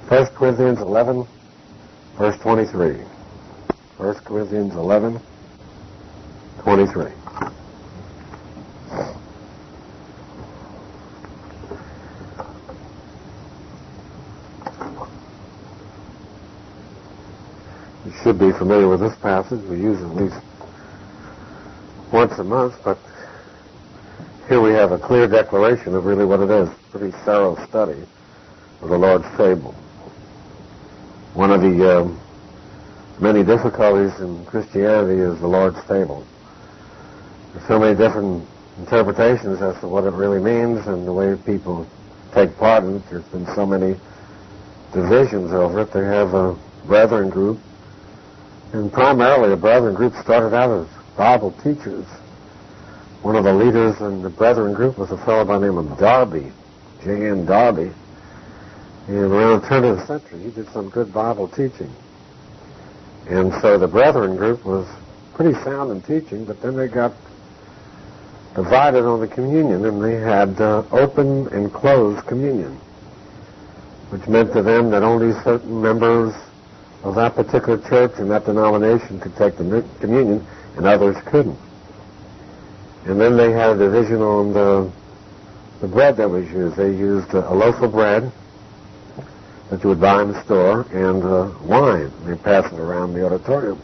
1 Corinthians 11, verse 23. 1 Corinthians 11, 23. You should be familiar with this passage. We use it at least once a month, but here we have a clear declaration of really what it is. Pretty thorough study of the Lord's table. One of the many difficulties in Christianity is the Lord's table. There's so many different interpretations as to what it really means and the way people take part in it. There's been so many divisions over it. They have a brethren group, and primarily the brethren group started out as Bible teachers. One of the leaders in the brethren group was a fellow by the name of Darby, J.N. Darby. And around the turn of the century, he did some good Bible teaching. And so the brethren group was pretty sound in teaching, but then they got divided on the communion, and they had open and closed communion, which meant to them that only certain members of that particular church and that denomination could take the communion, and others couldn't. And then they had a division on the bread that was used. They used a loaf of bread that you would buy in the store and wine. They passed it around the auditorium.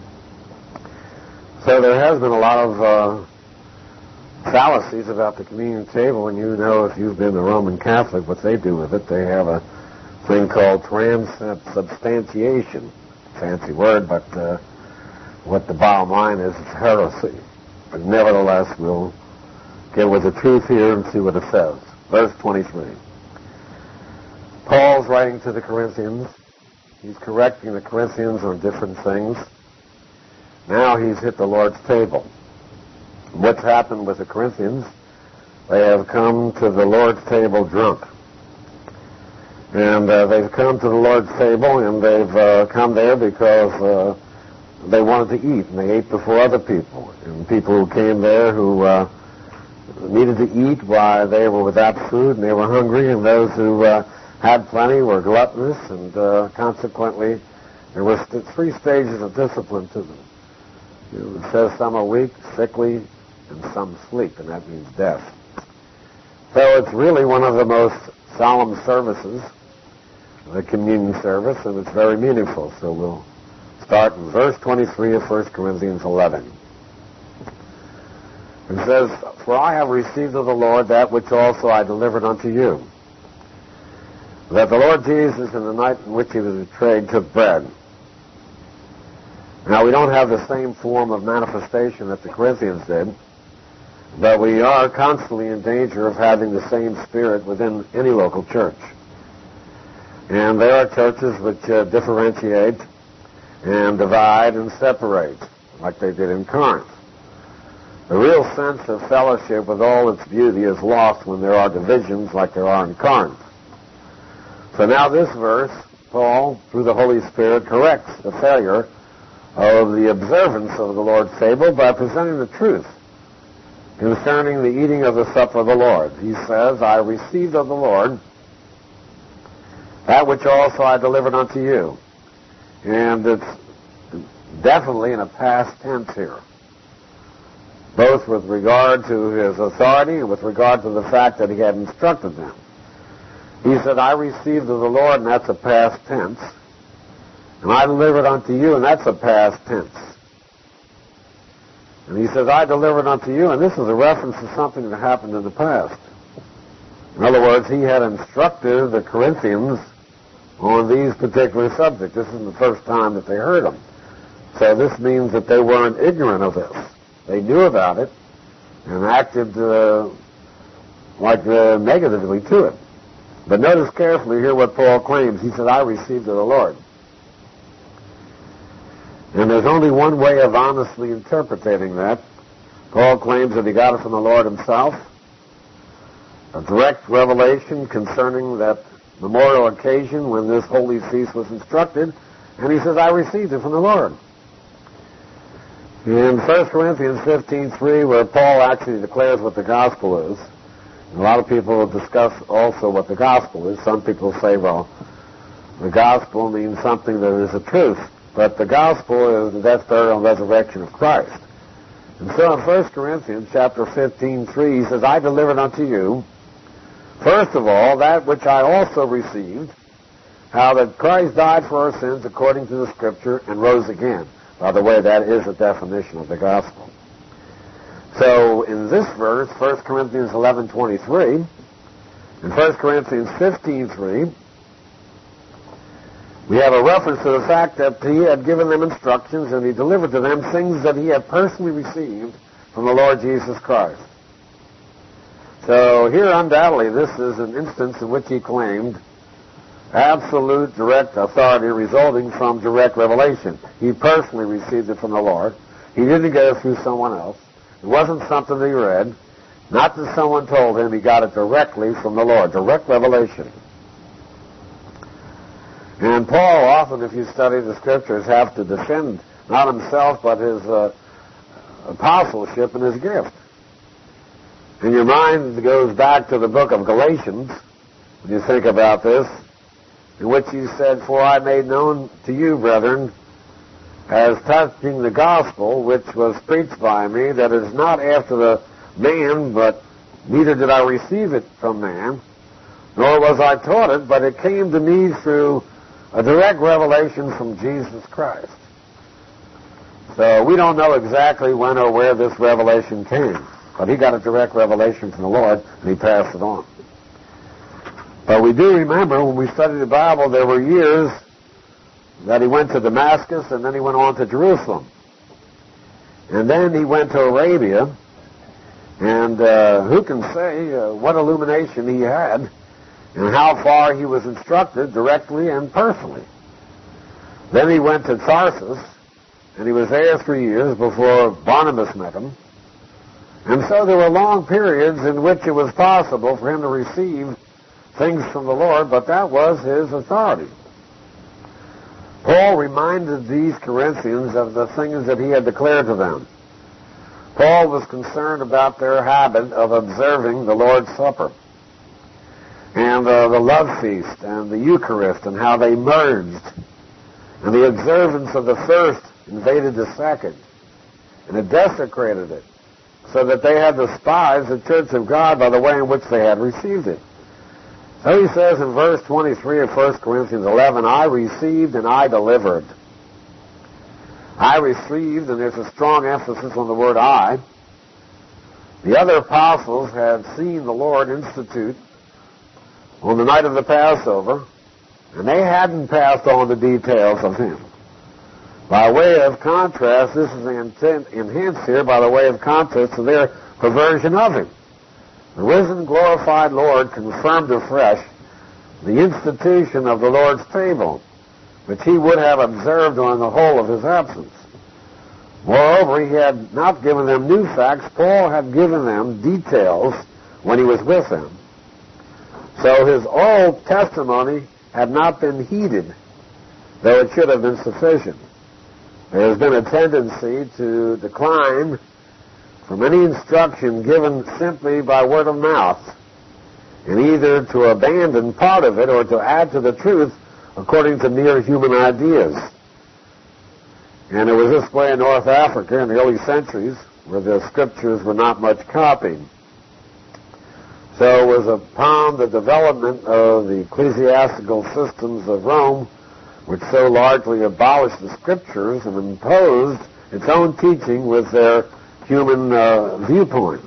So there has been a lot of fallacies about the communion table, and you know, if you've been a Roman Catholic, what they do with it. They have a thing called transubstantiation. Fancy word, but what the bottom line is, it's heresy. But nevertheless, we'll get with the truth here and see what it says. Verse 23. Paul's writing to the Corinthians. He's correcting the Corinthians on different things. Now he's hit the Lord's table. What's happened with the Corinthians? They have come to the Lord's table drunk. And they've come to the Lord's table, and they've come there because they wanted to eat, and they ate before other people. And people who came there who needed to eat while they were without food, and they were hungry, and those who had plenty were gluttonous, and consequently there were three stages of discipline to them. It says some are weak, sickly, and some sleep, and that means death. So it's really one of the most solemn services, the communion service, and it's very meaningful. So we'll start in verse 23 of 1 Corinthians 11. It says, "For I have received of the Lord that which also I delivered unto you, that the Lord Jesus, in the night in which he was betrayed, took bread. Now, we don't have the same form of manifestation that the Corinthians did, but we are constantly in danger of having the same spirit within any local church. And there are churches which differentiate and divide and separate, like they did in Corinth. The real sense of fellowship with all its beauty is lost when there are divisions like there are in Corinth. So now this verse, Paul, through the Holy Spirit, corrects the failure of the observance of the Lord's table by presenting the truth concerning the eating of the supper of the Lord. He says, I received of the Lord that which also I delivered unto you. And it's definitely in a past tense here, both with regard to his authority and with regard to the fact that he had instructed them. He said, I received of the Lord, and that's a past tense. And I delivered unto you, and that's a past tense. And he says, I delivered unto you, and this is a reference to something that happened in the past. In other words, he had instructed the Corinthians on these particular subjects. This isn't the first time that they heard them. So this means that they weren't ignorant of this. They knew about it and acted negatively to it. But notice carefully here what Paul claims. He said, I received of the Lord. And there's only one way of honestly interpreting that. Paul claims that he got it from the Lord himself, a direct revelation concerning that memorial occasion when this holy feast was instructed, and he says, I received it from the Lord. In 1 Corinthians 15:3, where Paul actually declares what the gospel is, and a lot of people will discuss also what the gospel is. Some people say, well, The gospel means something that is a truth, but the gospel is the death, burial, and resurrection of Christ. And so in 1 Corinthians chapter 15:3, he says, I delivered unto you, first of all, that which I also received, how that Christ died for our sins according to the Scripture and rose again. By the way, that is a definition of the gospel. So in this verse, 1 Corinthians 11:23, and 1 Corinthians 15:3, we have a reference to the fact that he had given them instructions and he delivered to them things that he had personally received from the Lord Jesus Christ. So here, undoubtedly, this is an instance in which he claimed absolute direct authority resulting from direct revelation. He personally received it from the Lord. He didn't get it through someone else. It wasn't something that he read. Not that someone told him. He got it directly from the Lord. Direct revelation. And Paul often, if you study the Scriptures, have to defend not himself but his apostleship and his gift. And your mind goes back to the book of Galatians, when you think about this, in which he said, For I made known to you, brethren, as touching the gospel which was preached by me, that it is not after the man, but neither did I receive it from man, nor was I taught it, but it came to me through a direct revelation from Jesus Christ. So we don't know exactly when or where this revelation came, but he got a direct revelation from the Lord, and he passed it on. But we do remember when we studied the Bible, there were years that he went to Damascus, and then he went on to Jerusalem. And then he went to Arabia, and who can say what illumination he had and how far he was instructed directly and personally. Then he went to Tarsus, and he was there 3 years before Barnabas met him. And so there were long periods in which it was possible for him to receive things from the Lord, but that was his authority. Paul reminded these Corinthians of the things that he had declared to them. Paul was concerned about their habit of observing the Lord's Supper and the love feast and the Eucharist and how they merged. And the observance of the first invaded the second, and it desecrated it, so that they had despised the church of God by the way in which they had received it. So he says in verse 23 of 1 Corinthians 11, I received and I delivered. I received, and there's a strong emphasis on the word I. The other apostles had seen the Lord institute on the night of the Passover, and they hadn't passed on the details of him. By way of contrast, this is enhanced here by the way of contrast to their perversion of him. The risen, glorified Lord confirmed afresh the institution of the Lord's table, which he would have observed during the whole of his absence. Moreover, he had not given them new facts. Paul had given them details when he was with them. So his oral testimony had not been heeded, though it should have been sufficient. There has been a tendency to decline from any instruction given simply by word of mouth, and either to abandon part of it or to add to the truth according to mere human ideas. And it was this way in North Africa in the early centuries, where the Scriptures were not much copied. So it was upon the development of the ecclesiastical systems of Rome, which so largely abolished the Scriptures and imposed its own teaching with their human viewpoint.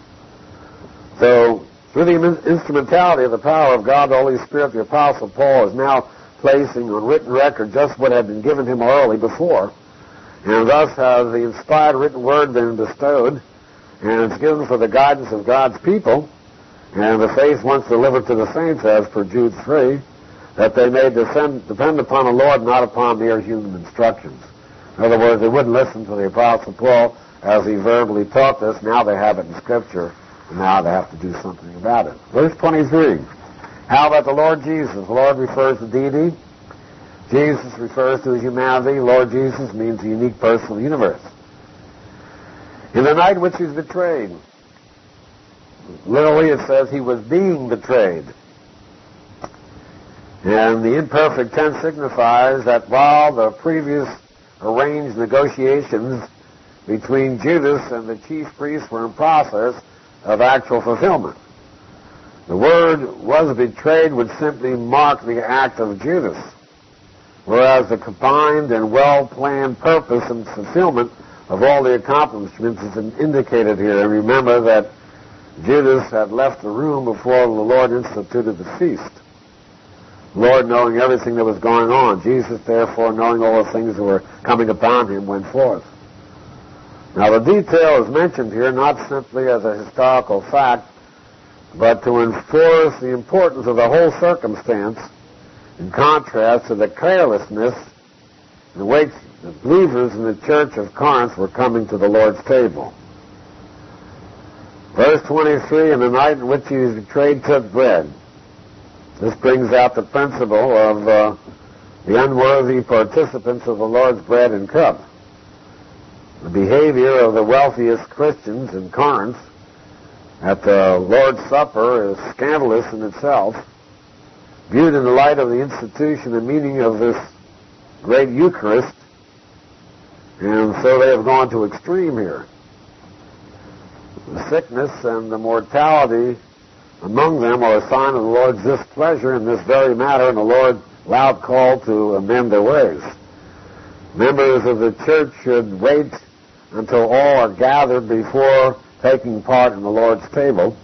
So, through the instrumentality of the power of God, the Holy Spirit, the Apostle Paul is now placing on written record just what had been given him orally before, and thus has the inspired written word been bestowed, and it's given for the guidance of God's people, and the faith once delivered to the saints, as per Jude 3, that they may depend upon the Lord, not upon mere human instructions. In other words, they wouldn't listen to the Apostle Paul as he verbally taught this. Now they have it in Scripture, and now they have to do something about it. Verse 23. How about the Lord Jesus? The Lord refers to deity. Jesus refers to his humanity. Lord Jesus means the unique person of the universe. In the night which he was betrayed, literally it says he was being betrayed. And the imperfect tense signifies that while the previous arranged negotiations between Judas and the chief priests were in process of actual fulfillment, the word "was betrayed" would simply mark the act of Judas, whereas the combined and well-planned purpose and fulfillment of all the accomplishments is indicated here. And remember that Judas had left the room before the Lord instituted the feast. The Lord knowing everything that was going on. Jesus, therefore, knowing all the things that were coming upon him, went forth. Now, the detail is mentioned here not simply as a historical fact, but to enforce the importance of the whole circumstance in contrast to the carelessness in which the believers in the church of Corinth were coming to the Lord's table. Verse 23, "And the night in which he was betrayed took bread." This brings out the principle of the unworthy participants of the Lord's bread and cup. The behavior of the wealthiest Christians in Corinth at the Lord's Supper is scandalous in itself, viewed in the light of the institution and meaning of this great Eucharist, and so they have gone to extreme here. The sickness and the mortality among them are a sign of the Lord's displeasure in this very matter, and the Lord loud call to amend their ways. Members of the church should wait until all are gathered before taking part in the Lord's table.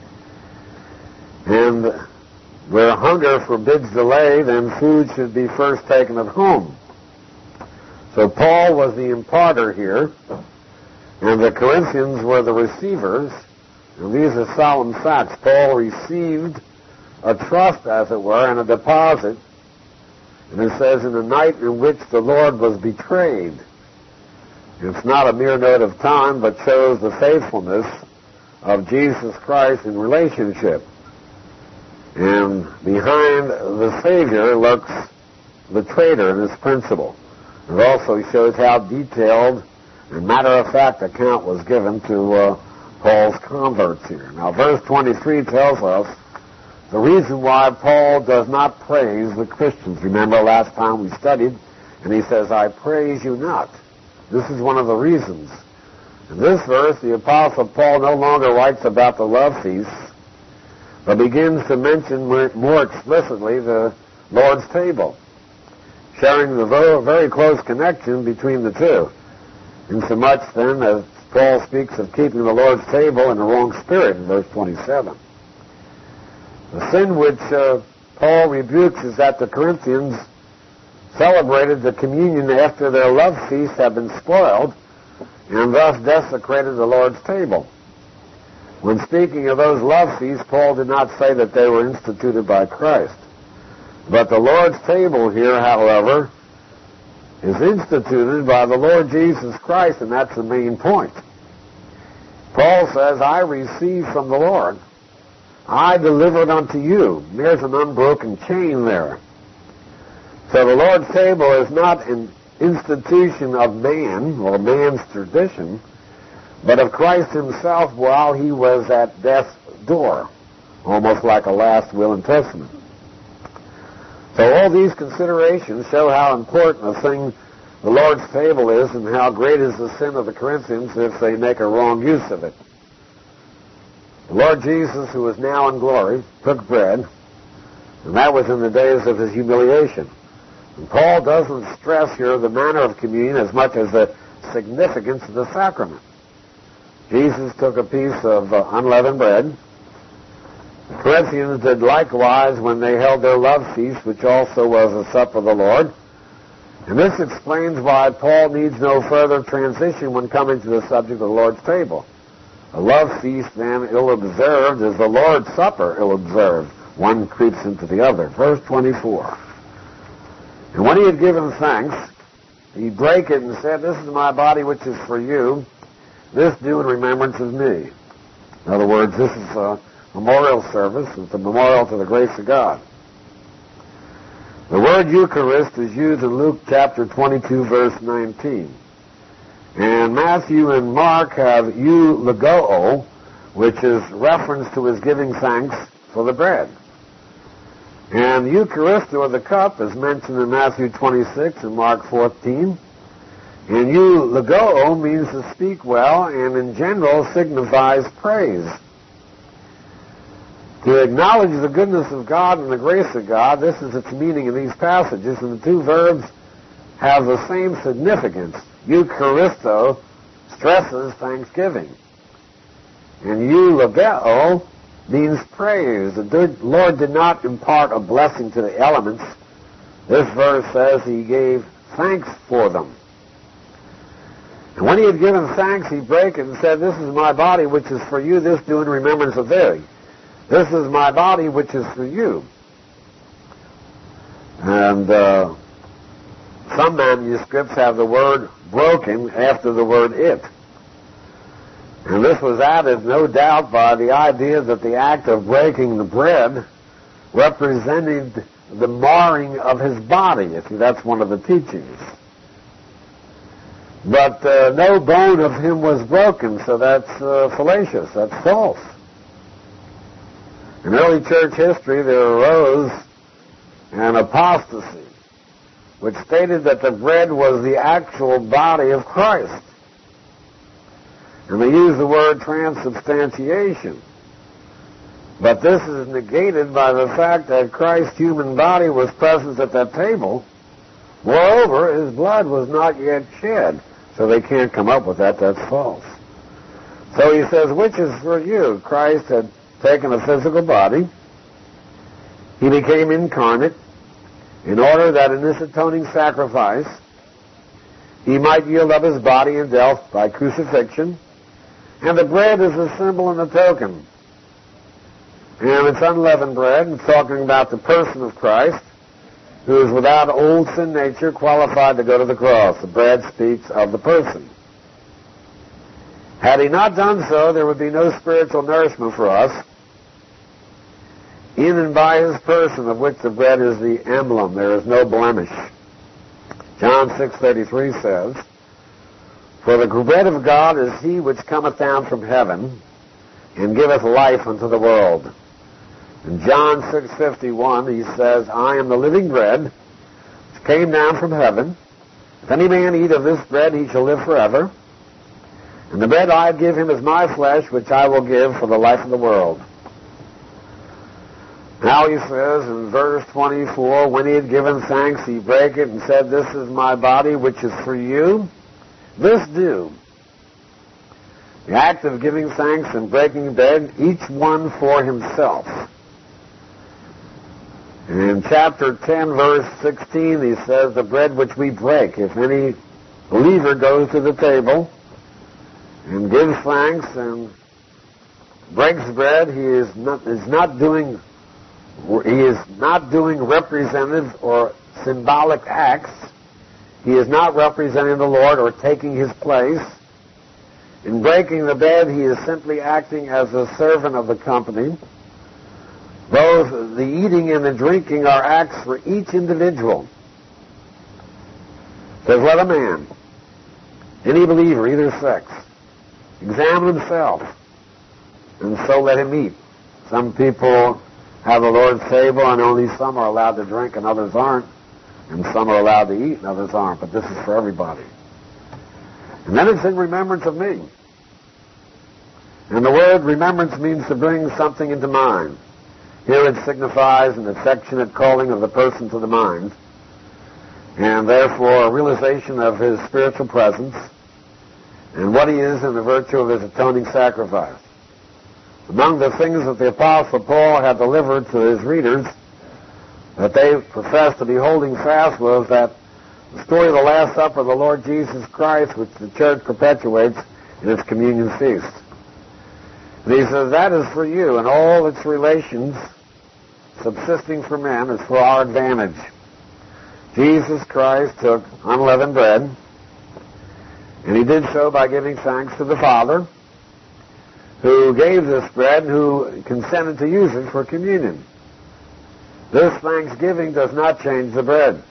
And where hunger forbids delay, then food should be first taken at home. So Paul was the imparter here, and the Corinthians were the receivers. And these are solemn facts. Paul received a trust, as it were, and a deposit. And it says, "In the night in which the Lord was betrayed." It's not a mere note of time, but shows the faithfulness of Jesus Christ in relationship. And behind the Savior lurks the traitor in his principle. It also shows how detailed and matter-of-fact account was given to Paul's converts here. Now, verse 23 tells us the reason why Paul does not praise the Christians. Remember last time we studied, and he says, "I praise you not." This is one of the reasons. In this verse, the Apostle Paul no longer writes about the love feasts, but begins to mention more explicitly the Lord's table, showing the very close connection between the two. Insomuch, then, as Paul speaks of keeping the Lord's table in the wrong spirit in verse 27. The sin which Paul rebukes is that the Corinthians celebrated the communion after their love feast had been spoiled, and thus desecrated the Lord's table. When speaking of those love feasts, Paul did not say that they were instituted by Christ. But the Lord's table here, however, is instituted by the Lord Jesus Christ, and that's the main point. Paul says, "I received from the Lord. I delivered unto you." There's an unbroken chain there. So the Lord's table is not an institution of man or man's tradition, but of Christ himself while he was at death's door, almost like a last will and testament. So all these considerations show how important a thing the Lord's table is, and how great is the sin of the Corinthians if they make a wrong use of it. The Lord Jesus, who is now in glory, took bread, and that was in the days of his humiliation. And Paul doesn't stress here the manner of communion as much as the significance of the sacrament. Jesus took a piece of unleavened bread. The Corinthians did likewise when they held their love feast, which also was a supper of the Lord. And this explains why Paul needs no further transition when coming to the subject of the Lord's table. A love feast, then, ill-observed, is the Lord's Supper ill-observed. One creeps into the other. Verse 24. "And when he had given thanks, he brake it and said, 'This is my body which is for you. This do in remembrance of me.'" In other words, this is a memorial service. It's a memorial to the grace of God. The word Eucharist is used in Luke chapter 22, verse 19. And Matthew and Mark have eulogio, which is reference to his giving thanks for the bread. And Eucharist, or the cup, is mentioned in Matthew 26 and Mark 14. And eulogio means to speak well, and in general signifies praise. To acknowledge the goodness of God and the grace of God, this is its meaning in these passages, and the two verbs have the same significance. Eucharisto stresses thanksgiving, and eulogio means praise. The Lord did not impart a blessing to the elements. This verse says he gave thanks for them. And when he had given thanks, he brake it and said, "This is my body, which is for you. This do in remembrance of thee." This is my body, which is for you. And some manuscripts have the word broken after the word it. And this was added, no doubt, by the idea that the act of breaking the bread represented the marring of his body. That's one of the teachings. But no bone of him was broken, so that's fallacious. That's false. In early church history, there arose an apostasy which stated that the bread was the actual body of Christ. And they use the word transubstantiation. But this is negated by the fact that Christ's human body was present at that table. Moreover, his blood was not yet shed. So they can't come up with that. That's false. So he says, which is for you? Christ had taken a physical body. He became incarnate in order that in this atoning sacrifice he might yield up his body in death by crucifixion. And the bread is a symbol and a token. And it's unleavened bread, and talking about the person of Christ, who is without old sin nature, qualified to go to the cross. The bread speaks of the person. Had he not done so, there would be no spiritual nourishment for us, in and by his person, of which the bread is the emblem. There is no blemish. John 6:33 says, "For the bread of God is he which cometh down from heaven, and giveth life unto the world." In John 6:51, he says, "I am the living bread, which came down from heaven. If any man eat of this bread, he shall live forever. And the bread I give him is my flesh, which I will give for the life of the world." Now he says in verse 24, "When he had given thanks, he brake it and said, This is my body, which is for you. This do." The act of giving thanks and breaking bread, each one for himself. In chapter 10, verse 16, he says, "The bread which we break, if any believer goes to the table and gives thanks and breaks bread, he is not doing representative or symbolic acts. He is not representing the Lord or taking his place. In breaking the bread, he is simply acting as a servant of the company. Both the eating and the drinking are acts for each individual. It says, let a man, any believer, either sex, examine himself, and so let him eat. Some people have the Lord's table, and only some are allowed to drink and others aren't, and some are allowed to eat and others aren't, but this is for everybody. And then it's in remembrance of me. And the word remembrance means to bring something into mind. Here it signifies an affectionate calling of the person to the mind, and therefore a realization of his spiritual presence and what he is in the virtue of his atoning sacrifice. Among the things that the Apostle Paul had delivered to his readers that they professed to be holding fast was that the story of the Last Supper of the Lord Jesus Christ, which the church perpetuates in its communion feast. And he says, that is for you, and all its relations subsisting for men is for our advantage. Jesus Christ took unleavened bread, and he did so by giving thanks to the Father, who gave this bread and who consented to use it for communion. This thanksgiving does not change the bread.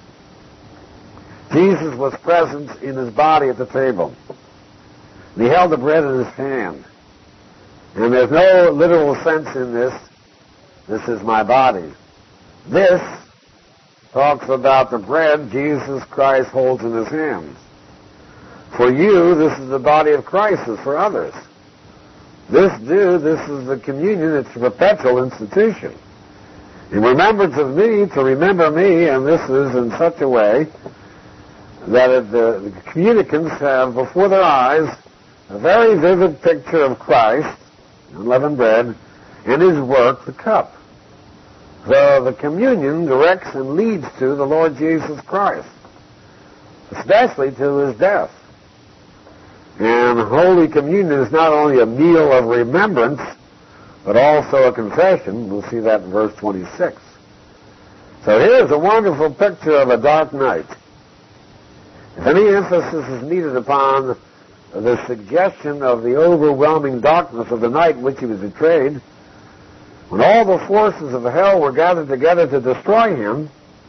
Jesus was present in his body at the table. And he held the bread in his hand. And there's no literal sense in this. This is my body. This talks about the bread Jesus Christ holds in his hands. For you, this is the body of Christ, is for others. This is the communion, it's a perpetual institution. In remembrance of me, to remember me, and this is in such a way that the communicants have before their eyes a very vivid picture of Christ, unleavened bread, and his work, the cup. So the communion directs and leads to the Lord Jesus Christ, especially to his death. And Holy Communion is not only a meal of remembrance, but also a confession. We'll see that in verse 26. So here's a wonderful picture of a dark night. If any emphasis is needed upon the suggestion of the overwhelming darkness of the night in which he was betrayed, when all the forces of hell were gathered together to destroy him,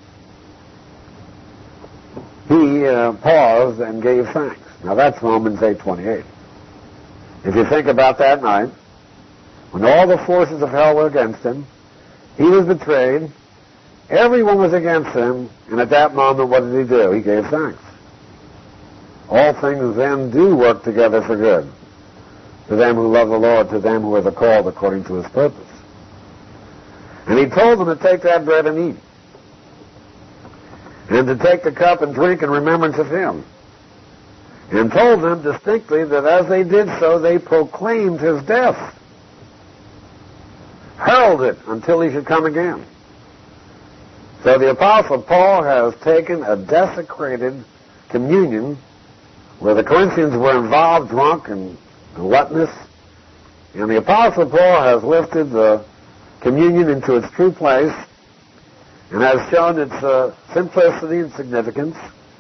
he paused and gave thanks. Now that's Romans 8:28. If you think about that night, when all the forces of hell were against him, he was betrayed, everyone was against him, and at that moment what did he do? He gave thanks. All things then do work together for good, to them who love the Lord, to them who are the called according to his purpose. And he told them to take that bread and eat, and to take the cup and drink in remembrance of him, and told them distinctly that as they did so, they proclaimed his death, heralded until he should come again. So the Apostle Paul has taken a desecrated communion where the Corinthians were involved, drunk and gluttonous, and the Apostle Paul has lifted the communion into its true place and has shown its simplicity and significance,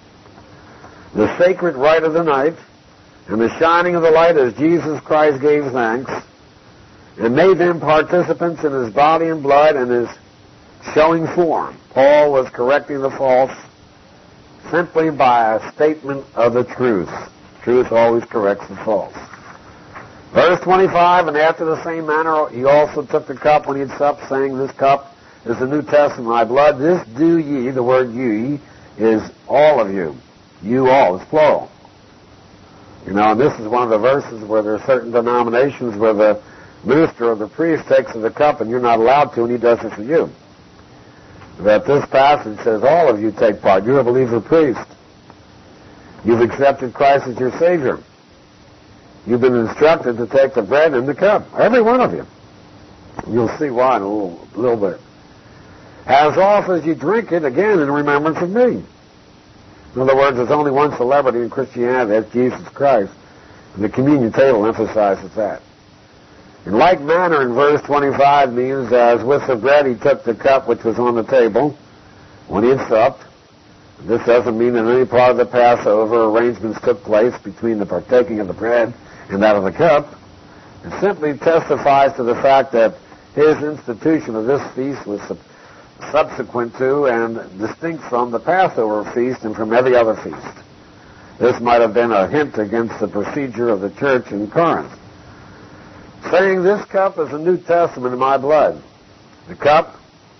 the sacred rite of the night, and the shining of the light as Jesus Christ gave thanks, and made them participants in his body and blood and his showing form. Paul was correcting the false simply by a statement of the truth. Truth always corrects the false. Verse 25, and after the same manner he also took the cup when he had supped, saying, this cup is the New Testament of my blood. This do ye, the word ye, is all of you. You all, it's plural. You know, and this is one of the verses where there are certain denominations where the minister or the priest takes of the cup and you're not allowed to, and he does it for you. But this passage says all of you take part. You're a believer priest. You've accepted Christ as your Savior. You've been instructed to take the bread and the cup. Every one of you. You'll see why in a little bit. As often as you drink it, again, in remembrance of me. In other words, there's only one celebrity in Christianity, that's Jesus Christ. And the communion table emphasizes that. In like manner, in verse 25 means, as with the bread he took the cup which was on the table when he had supped. This doesn't mean that any part of the Passover arrangements took place between the partaking of the bread and that of the cup. It simply testifies to the fact that his institution of this feast was subsequent to and distinct from the Passover feast and from every other feast. This might have been a hint against the procedure of the church in Corinth, saying, this cup is the New Testament of my blood. The cup,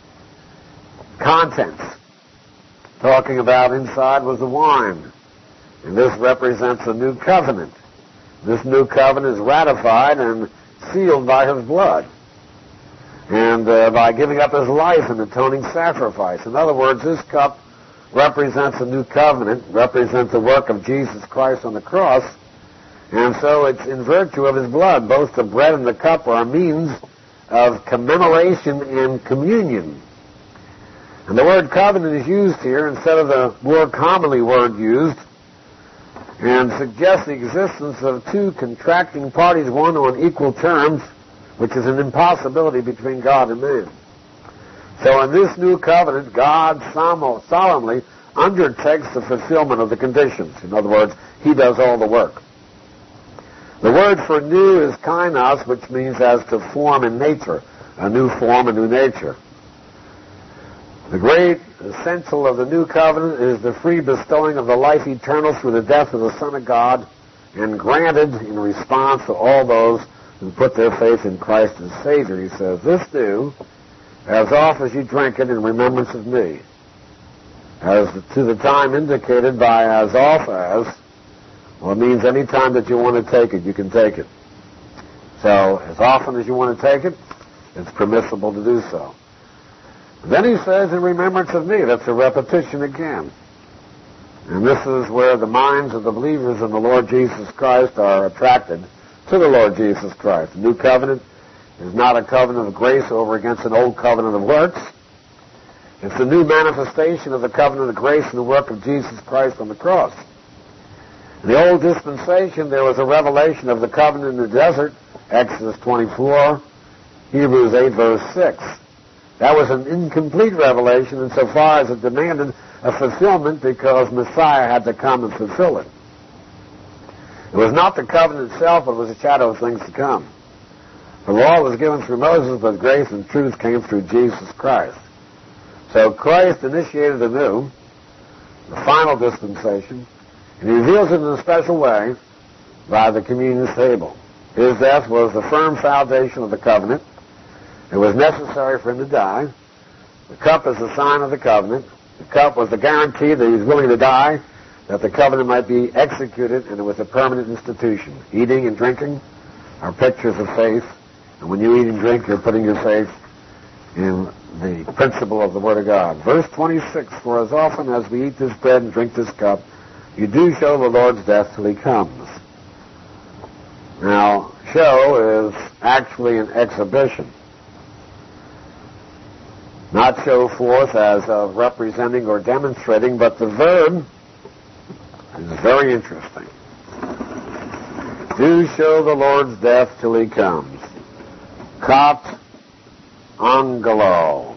contents. Talking about inside was the wine. And this represents a new covenant. This new covenant is ratified and sealed by his blood. And by giving up his life in atoning sacrifice. In other words, this cup represents a new covenant, represents the work of Jesus Christ on the cross. And so it's in virtue of his blood. Both the bread and the cup are a means of commemoration and communion. And the word covenant is used here instead of the more commonly word used, and suggests the existence of two contracting parties, one on equal terms, which is an impossibility between God and man. So in this new covenant, God solemnly undertakes the fulfillment of the conditions. In other words, he does all the work. The word for new is kainos, which means as to form in nature, a new form, a new nature. The great essential of the new covenant is the free bestowing of the life eternal through the death of the Son of God, and granted in response to all those who put their faith in Christ as Savior. He says, this do, as oft as you drink it in remembrance of me. As to the time indicated by as oft as, well, it means any time that you want to take it, you can take it. So, as often as you want to take it, it's permissible to do so. Then he says, in remembrance of me. That's a repetition again. And this is where the minds of the believers in the Lord Jesus Christ are attracted to the Lord Jesus Christ. The new covenant is not a covenant of grace over against an old covenant of works. It's the new manifestation of the covenant of grace and the work of Jesus Christ on the cross. In the old dispensation, there was a revelation of the covenant in the desert, Exodus 24, Hebrews 8, verse 6. That was an incomplete revelation insofar as it demanded a fulfillment because Messiah had to come and fulfill it. It was not the covenant itself, but it was a shadow of things to come. The law was given through Moses, but grace and truth came through Jesus Christ. So Christ initiated anew the final dispensation, and he reveals it in a special way by the communion table. His death was the firm foundation of the covenant. It was necessary for him to die. The cup is the sign of the covenant. The cup was the guarantee that he was willing to die, that the covenant might be executed, and it was a permanent institution. Eating and drinking are pictures of faith, and when you eat and drink, you're putting your faith in the principle of the Word of God. Verse 26, for as often as we eat this bread and drink this cup, you do show the Lord's death till he comes. Now, show is actually an exhibition. Not show forth as of representing or demonstrating, but the verb is very interesting. Do show the Lord's death till he comes. Kat angelo.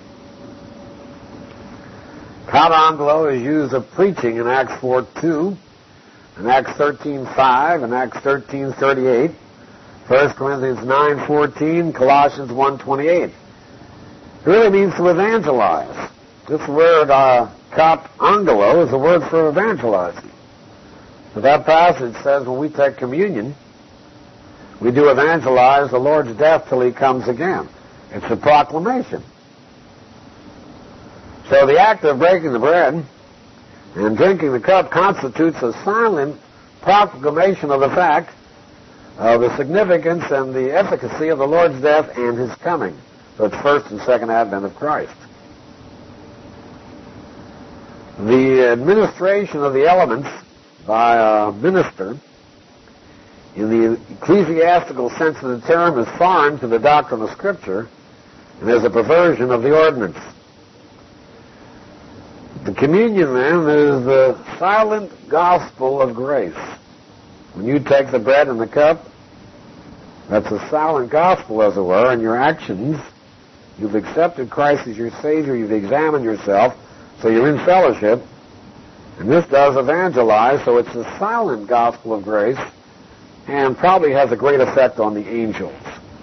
Kat angelo is used of preaching in Acts 4:2, in Acts 13:5, in Acts 13:38, 1 Corinthians 9:14, Colossians 1:28. It really means to evangelize. This word, kat angelo, is a word for evangelizing. So that passage says when we take communion, we do evangelize the Lord's death till he comes again. It's a proclamation. So the act of breaking the bread and drinking the cup constitutes a silent proclamation of the fact of the significance and the efficacy of the Lord's death and his coming. So it's first and second advent of Christ. The administration of the elements by a minister in the ecclesiastical sense of the term is foreign to the doctrine of Scripture and is a perversion of the ordinance. The communion, then, is the silent gospel of grace. When you take the bread and the cup, that's a silent gospel, as it were, in your actions. You've accepted Christ as your Savior. You've examined yourself, so you're in fellowship. And this does evangelize, so it's a silent gospel of grace and probably has a great effect on the angels.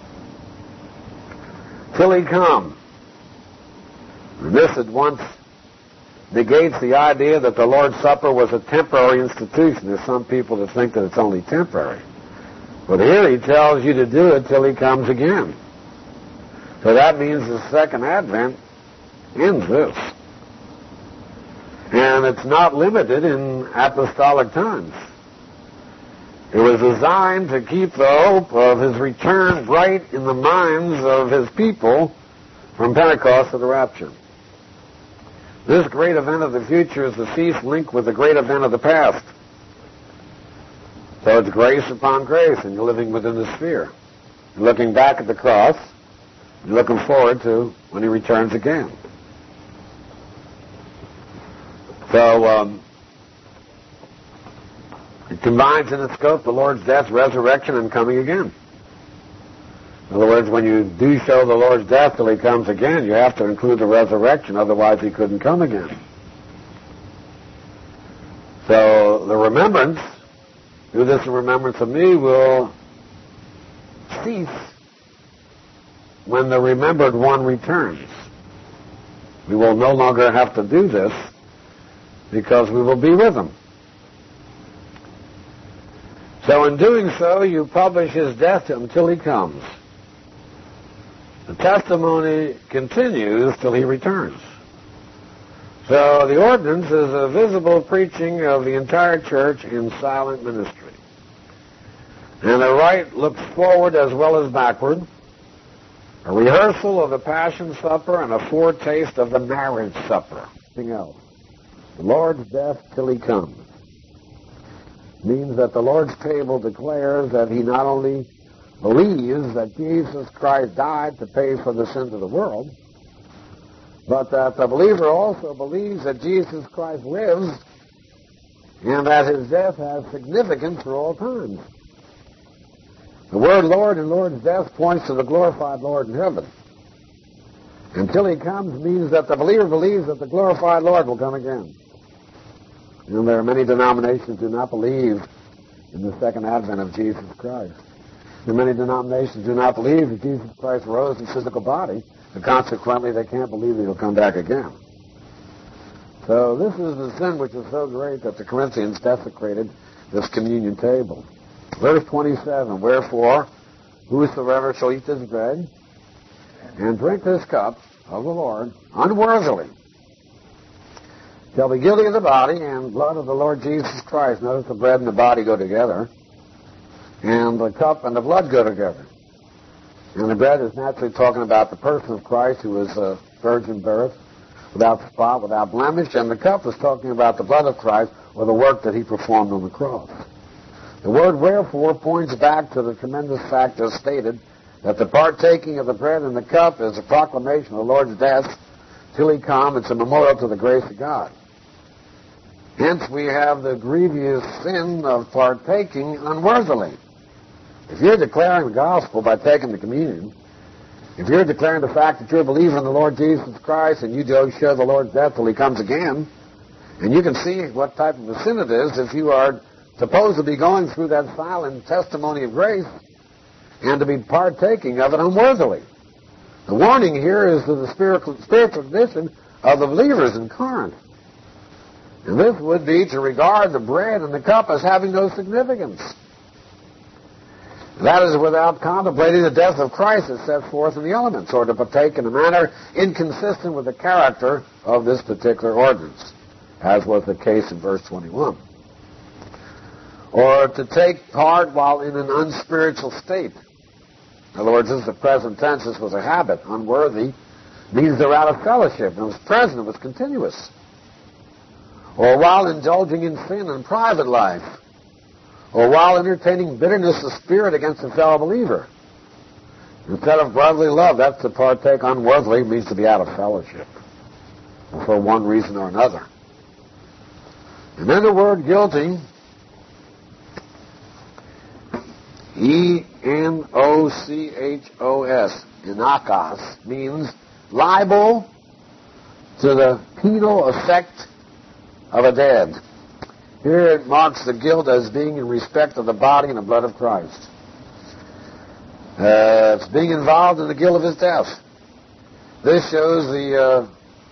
Till he come. And this at once negates the idea that the Lord's Supper was a temporary institution. There's some people that think that it's only temporary. But here he tells you to do it till he comes again. So that means the second advent ends this. And it's not limited in apostolic times. It was designed to keep the hope of his return bright in the minds of his people from Pentecost to the rapture. This great event of the future is the feast linked with the great event of the past. So it's grace upon grace, and you're living within the sphere. You're looking back at the cross. You're looking forward to when he returns again. So it combines in its scope the Lord's death, resurrection, and coming again. In other words, when you do show the Lord's death till he comes again, you have to include the resurrection, otherwise he couldn't come again. So the remembrance, do this in remembrance of me, will cease when the remembered one returns. We will no longer have to do this because we will be with him. So in doing so, you publish his death until he comes. The testimony continues till he returns. So the ordinance is a visible preaching of the entire church in silent ministry. And the rite looks forward as well as backward, a rehearsal of the Passion Supper and a foretaste of the marriage supper. Nothing else. The Lord's death till he comes means that the Lord's table declares that he not only believes that Jesus Christ died to pay for the sins of the world, but that the believer also believes that Jesus Christ lives and that his death has significance for all times. The word Lord and Lord's death points to the glorified Lord in heaven. Until he comes means that the believer believes that the glorified Lord will come again. And there are many denominations who do not believe in the second advent of Jesus Christ. There are many denominations who do not believe that Jesus Christ rose in physical body, and consequently they can't believe that he'll come back again. So this is the sin which is so great that the Corinthians desecrated this communion table. Verse 27, wherefore, whosoever shall eat this bread and drink this cup of the Lord unworthily shall be guilty of the body and blood of the Lord Jesus Christ. Notice the bread and the body go together, and the cup and the blood go together. And the bread is naturally talking about the person of Christ who was a virgin birth, without spot, without blemish, and the cup is talking about the blood of Christ or the work that he performed on the cross. The word wherefore points back to the tremendous fact as stated that the partaking of the bread and the cup is a proclamation of the Lord's death till he come. It's a memorial to the grace of God. Hence we have the grievous sin of partaking unworthily. If you're declaring the gospel by taking the communion, if you're declaring the fact that you're a believer in the Lord Jesus Christ and you do share the Lord's death till he comes again, and you can see what type of a sin it is if you are supposed to be going through that silent testimony of grace and to be partaking of it unworthily. The warning here is to the spiritual condition of the believers in Corinth. And this would be to regard the bread and the cup as having no significance. That is without contemplating the death of Christ as set forth in the elements, or to partake in a manner inconsistent with the character of this particular ordinance, as was the case in verse 21. Or to take part while in an unspiritual state. In other words, this is the present tense. This was a habit. Unworthy means they're out of fellowship. It was present. It was continuous. Or while indulging in sin in private life. Or while entertaining bitterness of spirit against a fellow believer. Instead of brotherly love, that's to partake unworthily, means to be out of fellowship. For one reason or another. And then the word guilty, E-N-O-C-H-O-S, enakos, means liable to the penal effect of a dead. Here it marks the guilt as being in respect of the body and the blood of Christ. It's being involved in the guilt of his death. This shows the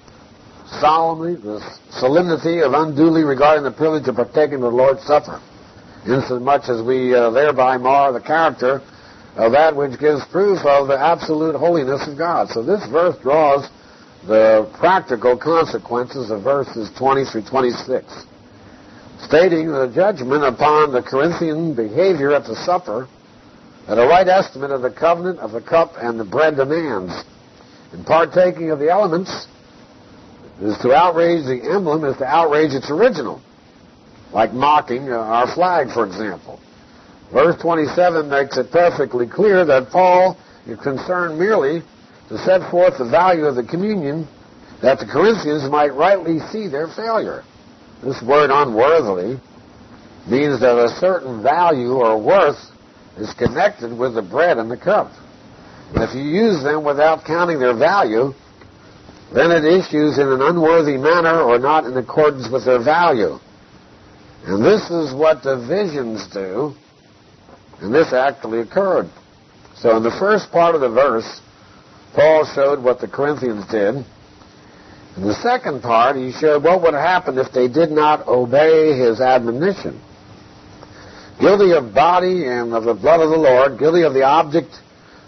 solemnity of unduly regarding the privilege of partaking of the Lord's Supper, inasmuch as we thereby mar the character of that which gives proof of the absolute holiness of God. So this verse draws the practical consequences of verses 20 through 26, stating the judgment upon the Corinthian behavior at the supper, that a right estimate of the covenant of the cup and the bread demands. In partaking of the elements is to outrage the emblem, is to outrage its original, like mocking our flag, for example. Verse 27 makes it perfectly clear that Paul is concerned merely to set forth the value of the communion, that the Corinthians might rightly see their failure. This word unworthily means that a certain value or worth is connected with the bread and the cup. And if you use them without counting their value, then it issues in an unworthy manner or not in accordance with their value. And this is what divisions do, and this actually occurred. So in the first part of the verse, Paul showed what the Corinthians did. In the second part, he showed what would happen if they did not obey his admonition. Guilty of body and of the blood of the Lord, guilty of the object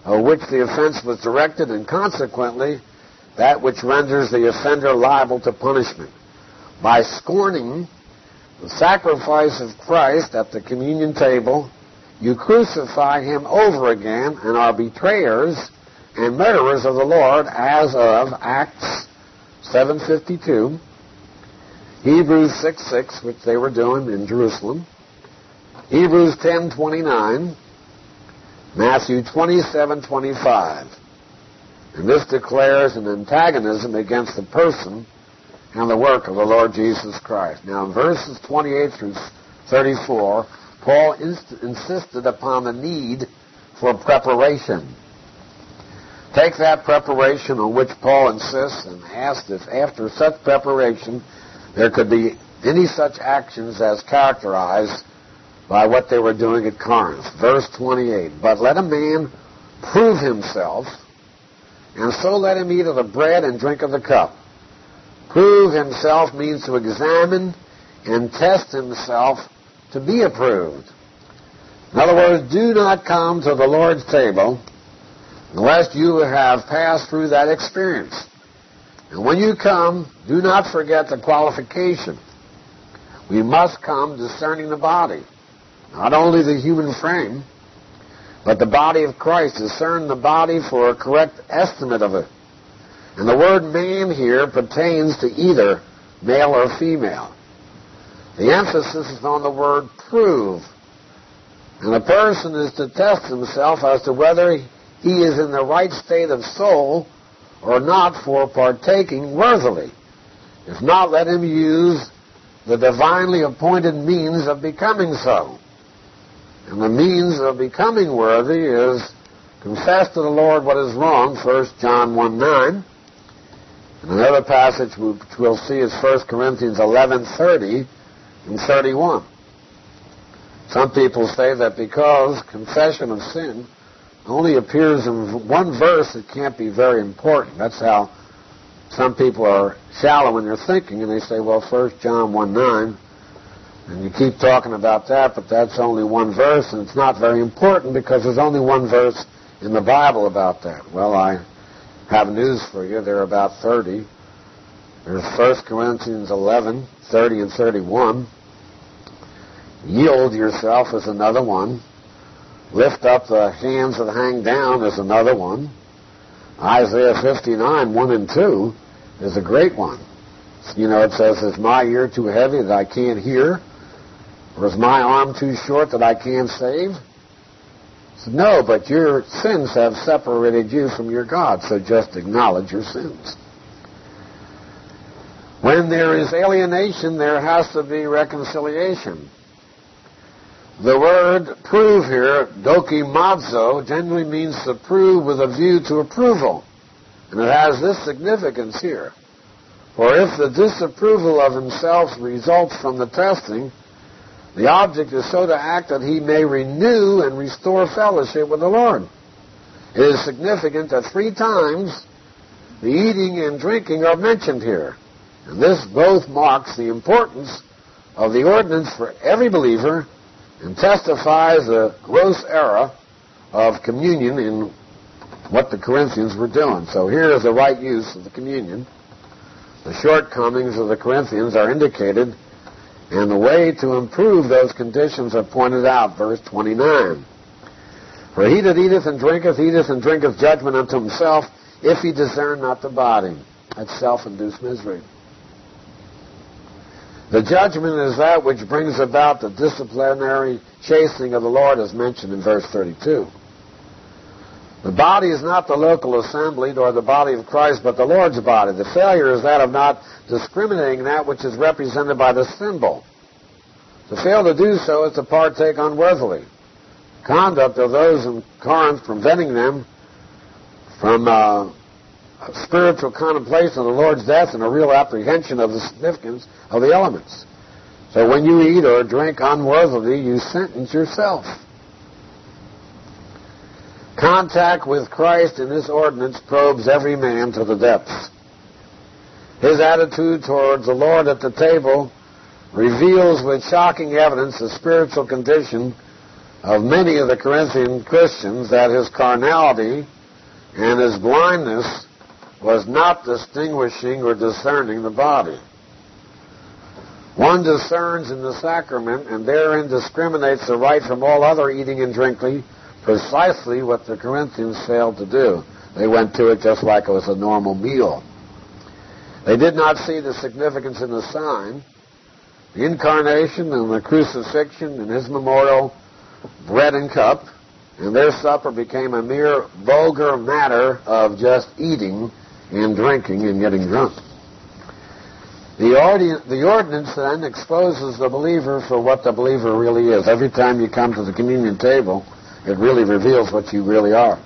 which the offense was directed, and consequently that which renders the offender liable to punishment. By scorning the sacrifice of Christ at the communion table, you crucify him over again and are betrayers and murderers of the Lord, as of Acts 7:52, Hebrews 6:6, which they were doing in Jerusalem, Hebrews 10:29, Matthew 27:25. And this declares an antagonism against the person and the work of the Lord Jesus Christ. Now, in verses 28 through 34, Paul insisted upon the need for preparation. Take that preparation on which Paul insists and asked if after such preparation there could be any such actions as characterized by what they were doing at Corinth. Verse 28, but let a man prove himself, and so let him eat of the bread and drink of the cup. Prove himself means to examine and test himself to be approved. In other words, do not come to the Lord's table unless you have passed through that experience. And when you come, do not forget the qualification. We must come discerning the body, not only the human frame, but the body of Christ. Discern the body for a correct estimate of it. And the word man here pertains to either male or female. The emphasis is on the word prove. And a person is to test himself as to whether he is in the right state of soul or not for partaking worthily. If not, let him use the divinely appointed means of becoming so. And the means of becoming worthy is confess to the Lord what is wrong, 1 John 1:9. And another passage which we'll see is 1 Corinthians 11:30 and 31. Some people say that because confession of sin only appears in one verse, it can't be very important. That's how some people are shallow in their thinking, and they say, well, 1 John 1:9, and you keep talking about that, but that's only one verse, and it's not very important because there's only one verse in the Bible about that. Well, I have news for you. There are about 30. There's 1 Corinthians 11:30 and 31. Yield yourself is another one. Lift up the hands that hang down is another one. Isaiah 59:1 and 2 is a great one. You know, it says, is my ear too heavy that I can't hear? Or is my arm too short that I can't save? So, no, but your sins have separated you from your God, so just acknowledge your sins. When there is alienation, there has to be reconciliation. The word prove here, dokimazo, generally means to prove with a view to approval. And it has this significance here. For if the disapproval of himself results from the testing, the object is so to act that he may renew and restore fellowship with the Lord. It is significant that 3 times the eating and drinking are mentioned here. And this both marks the importance of the ordinance for every believer and testifies the gross error of communion in what the Corinthians were doing. So here is the right use of the communion. The shortcomings of the Corinthians are indicated, and the way to improve those conditions are pointed out. Verse 29. For he that eateth and drinketh judgment unto himself, if he discern not the body. That's self-induced misery. The judgment is that which brings about the disciplinary chastening of the Lord, as mentioned in verse 32. The body is not the local assembly nor the body of Christ, but the Lord's body. The failure is that of not discriminating that which is represented by the symbol. To fail to do so is to partake unworthily. Conduct of those in Corinth preventing them from spiritual contemplation of the Lord's death and a real apprehension of the significance of the elements. So when you eat or drink unworthily, you sentence yourself. Contact with Christ in this ordinance probes every man to the depths. His attitude towards the Lord at the table reveals with shocking evidence the spiritual condition of many of the Corinthian Christians that his carnality and his blindness was not distinguishing or discerning the body. One discerns in the sacrament and therein discriminates the right from all other eating and drinking, precisely what the Corinthians failed to do. They went to it just like it was a normal meal. They did not see the significance in the sign, the incarnation and the crucifixion and his memorial, bread and cup, and their supper became a mere vulgar matter of just eating and drinking and getting drunk. The ordinance then exposes the believer for what the believer really is. Every time you come to the communion table, it really reveals what you really are.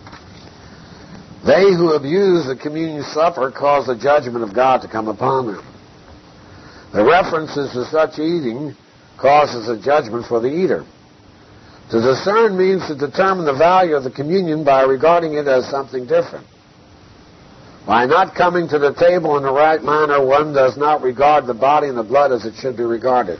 They who abuse the communion supper cause the judgment of God to come upon them. The references to such eating causes a judgment for the eater. To discern means to determine the value of the communion by regarding it as something different. By not coming to the table in the right manner, one does not regard the body and the blood as it should be regarded.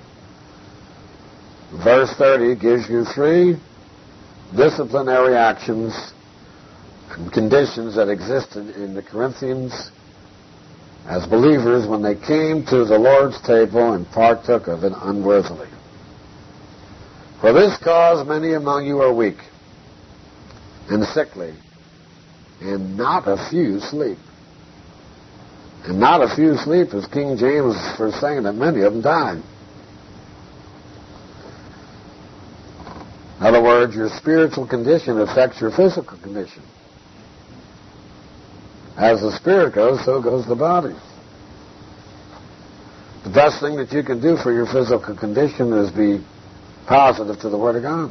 Verse 30 gives you 3 disciplinary actions and conditions that existed in the Corinthians as believers when they came to the Lord's table and partook of it unworthily. For this cause many among you are weak and sickly, and not a few sleep. And not a few sleep is King James for saying that many of them died. In other words, your spiritual condition affects your physical condition. As the spirit goes, so goes the body. The best thing that you can do for your physical condition is be positive to the Word of God.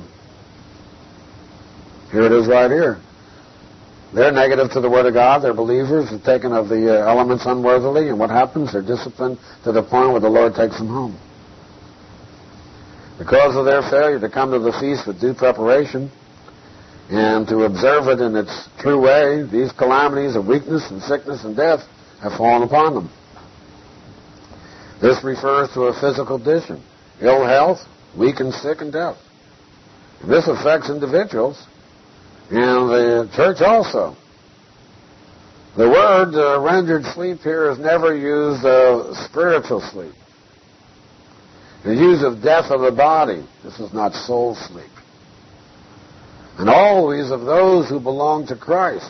Here it is right here. They're negative to the Word of God. They're believers. They're taken of the elements unworthily. And what happens? They're disciplined to the point where the Lord takes them home. Because of their failure to come to the feast with due preparation and to observe it in its true way, these calamities of weakness and sickness and death have fallen upon them. This refers to a physical condition, ill health, weak and sick and death. And this affects individuals and the church also. The word rendered sleep here is never used of spiritual sleep. The use of death of the body. This is not soul sleep. And always of those who belong to Christ.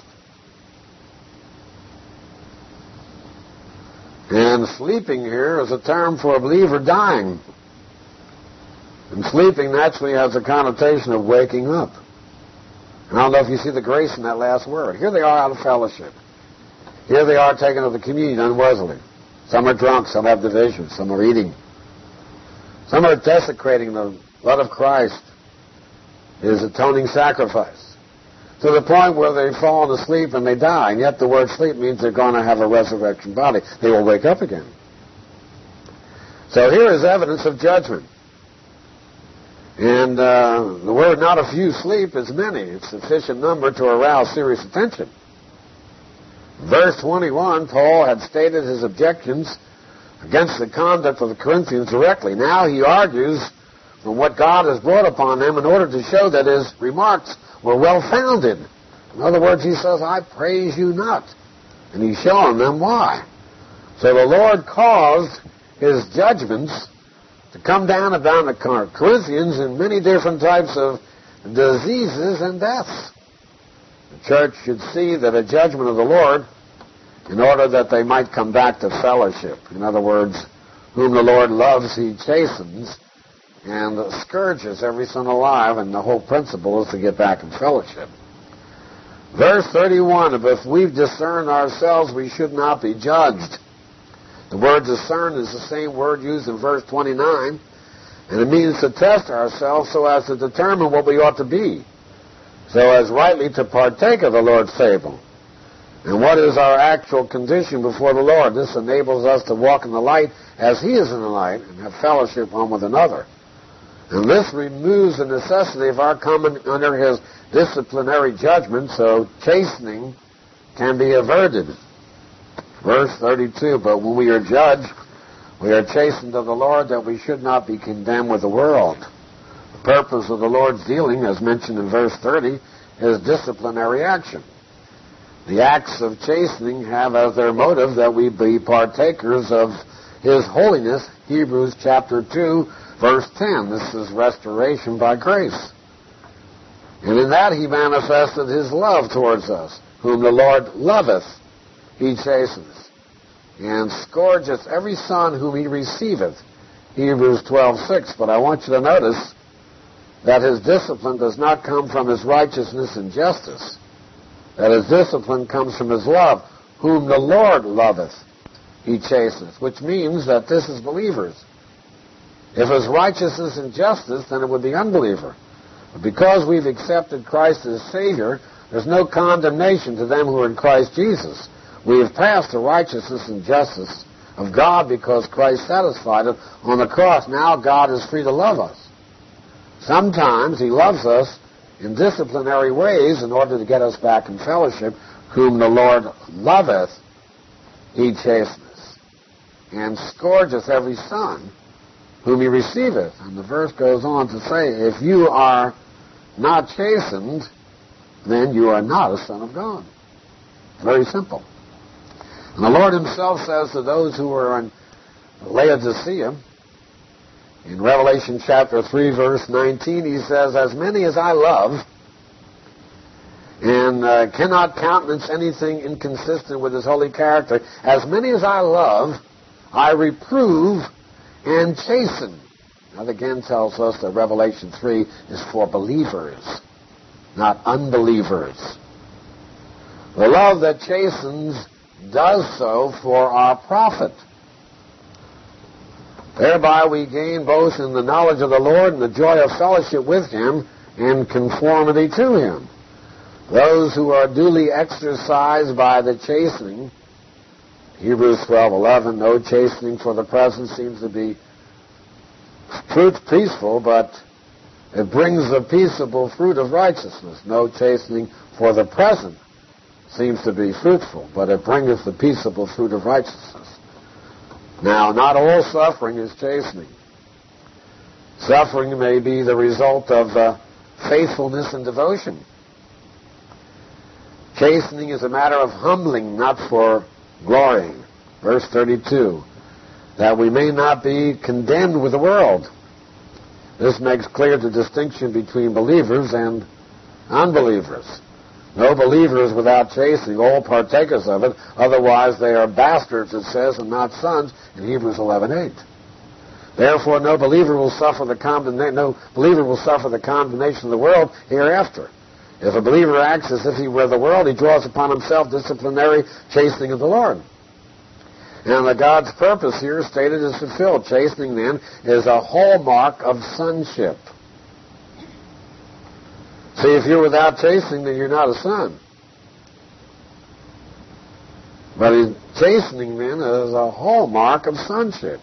And sleeping here is a term for a believer dying. And sleeping naturally has a connotation of waking up. And I don't know if you see the grace in that last word. Here they are out of fellowship. Here they are taken of the communion unworthily. Some are drunk, some have divisions, some are eating. Some are desecrating the blood of Christ, his atoning sacrifice, to the point where they've fallen asleep and they die. And yet the word sleep means they're going to have a resurrection body. They will wake up again. So here is evidence of judgment. And the word not a few sleep is many. It's sufficient number to arouse serious attention. Verse 21, Paul had stated his objections against the conduct of the Corinthians directly. Now he argues from what God has brought upon them in order to show that his remarks were well-founded. In other words, he says, I praise you not. And he's showing them why. So the Lord caused his judgments to come down upon the Corinthians in many different types of diseases and deaths. The church should see that a judgment of the Lord in order that they might come back to fellowship. In other words, whom the Lord loves, he chastens and scourges every son alive, and the whole principle is to get back in fellowship. Verse 31, if we've discerned ourselves, we should not be judged. The word discern is the same word used in verse 29, and it means to test ourselves so as to determine what we ought to be, so as rightly to partake of the Lord's table. And what is our actual condition before the Lord? This enables us to walk in the light as he is in the light and have fellowship one with another. And this removes the necessity of our coming under his disciplinary judgment, so chastening can be averted. Verse 32, but when we are judged, we are chastened of the Lord, that we should not be condemned with the world. purpose of the Lord's dealing, as mentioned in verse 30, is disciplinary action. The acts of chastening have as their motive that we be partakers of His holiness, Hebrews chapter 2, verse 10. This is restoration by grace. And in that He manifested His love towards us, whom the Lord loveth, He chastens, and scourgeth every son whom He receiveth, Hebrews 12:6. But I want you to notice that His discipline does not come from His righteousness and justice, that His discipline comes from His love, whom the Lord loveth, He chastens, which means that this is believers. If it was righteousness and justice, then it would be unbeliever. But because we've accepted Christ as Savior, there's no condemnation to them who are in Christ Jesus. We have passed the righteousness and justice of God because Christ satisfied it on the cross. Now God is free to love us. Sometimes He loves us in disciplinary ways in order to get us back in fellowship. Whom the Lord loveth, He chastens, and scourgeth every son whom He receiveth. And the verse goes on to say, if you are not chastened, then you are not a son of God. Very simple. And the Lord Himself says to those who are in Laodicea, in Revelation chapter 3, verse 19, He says, as many as I love, and cannot countenance anything inconsistent with His holy character, as many as I love, I reprove and chasten. That again tells us that Revelation 3 is for believers, not unbelievers. The love that chastens does so for our profit. Thereby we gain both in the knowledge of the Lord and the joy of fellowship with Him and conformity to Him. Those who are duly exercised by the chastening, Hebrews 12:11, no chastening for the present seems to be peaceful, but it brings the peaceable fruit of righteousness. No chastening for the present seems to be fruitful, but it bringeth the peaceable fruit of righteousness. Now, not all suffering is chastening. Suffering may be the result of faithfulness and devotion. Chastening is a matter of humbling, not for glorying. Verse 32, that we may not be condemned with the world. This makes clear the distinction between believers and unbelievers. No believer is without chastening, all partakers of it. Otherwise, they are bastards, it says, and not sons in Hebrews 11:8. Therefore, no believer will suffer the condemnation of the world hereafter. If a believer acts as if he were the world, he draws upon himself disciplinary chastening of the Lord. And the God's purpose here stated is fulfilled. Chastening, then, is a hallmark of sonship. See, if you're without chastening, then you're not a son. But chastening, then, is a hallmark of sonship.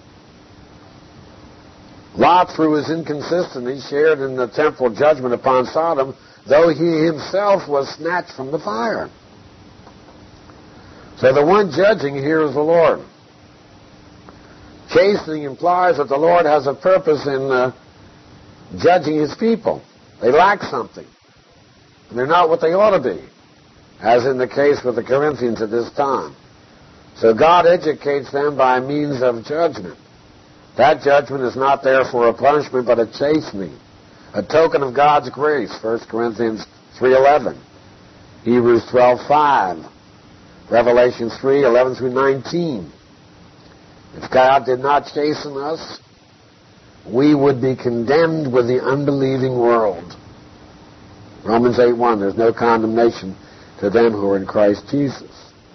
Lot, through his inconsistency, shared in the temporal judgment upon Sodom, though he himself was snatched from the fire. So the one judging here is the Lord. Chastening implies that the Lord has a purpose in judging His people. They lack something. And they're not what they ought to be, as in the case with the Corinthians at this time. So God educates them by means of judgment. That judgment is not there for a punishment, but a chastening, a token of God's grace, 1 Corinthians 3:11, Hebrews 12:5, Revelation 3:11 through 19. If God did not chasten us, we would be condemned with the unbelieving world. Romans 8:1, there's no condemnation to them who are in Christ Jesus.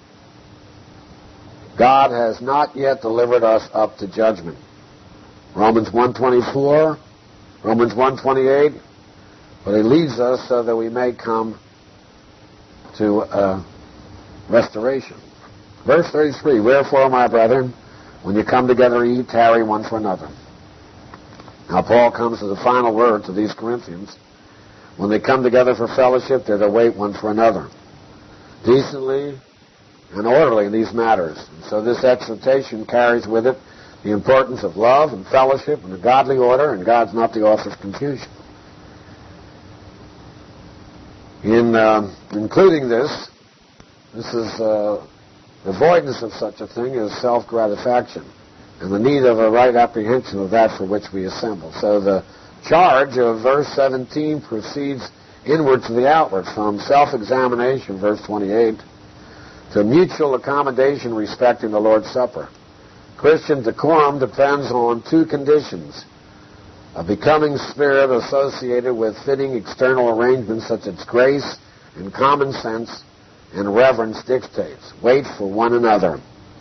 God has not yet delivered us up to judgment. Romans 1:24, Romans 1:28, but He leads us so that we may come to restoration. Verse 33, wherefore, my brethren, when you come together to eat, tarry one for another. Now Paul comes to the final word to these Corinthians. When they come together for fellowship, they're to wait one for another, decently and orderly in these matters. And so this exhortation carries with it the importance of love and fellowship and a godly order, and God's not the author of confusion. In including this is the avoidance of such a thing is self-gratification and the need of a right apprehension of that for which we assemble. So the charge of verse 17 proceeds inward to the outward, from self-examination, verse 28, to mutual accommodation respecting the Lord's Supper. Christian decorum depends on two conditions: a becoming spirit associated with fitting external arrangements such as grace and common sense and reverence dictates. Wait for one another.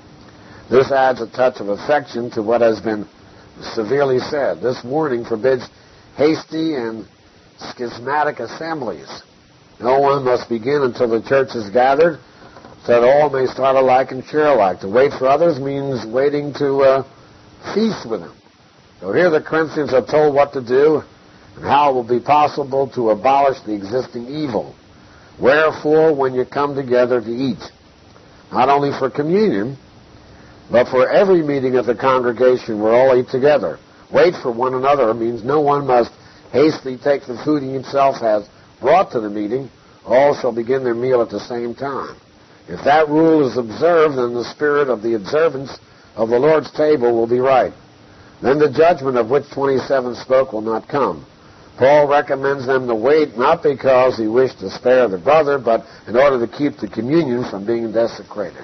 This adds a touch of affection to what has been severely said. This warning forbids hasty and schismatic assemblies. No one must begin until the church is gathered, so that all may start alike and share alike. To wait for others means waiting to feast with them. So here the Corinthians are told what to do and how it will be possible to abolish the existing evil. Wherefore, when you come together to eat, not only for communion, but for every meeting of the congregation where all eat together. Wait for one another means no one must hastily take the food he himself has brought to the meeting. All shall begin their meal at the same time. If that rule is observed, then the spirit of the observance of the Lord's table will be right. Then the judgment of which 27 spoke will not come. Paul recommends them to wait not because he wished to spare the brother, but in order to keep the communion from being desecrated.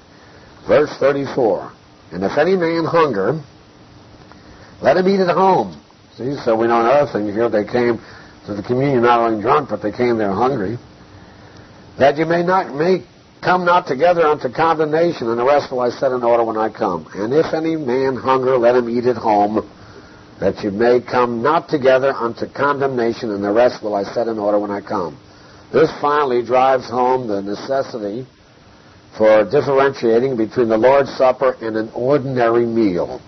Verse 34, and if any man hunger, let him eat at home. See, so we know another thing here. They came to the communion not only drunk, but they came there hungry. That you may come not together unto condemnation, and the rest will I set in order when I come. And if any man hunger, let him eat at home, that you may come not together unto condemnation, and the rest will I set in order when I come. This finally drives home the necessity for differentiating between the Lord's Supper and an ordinary meal.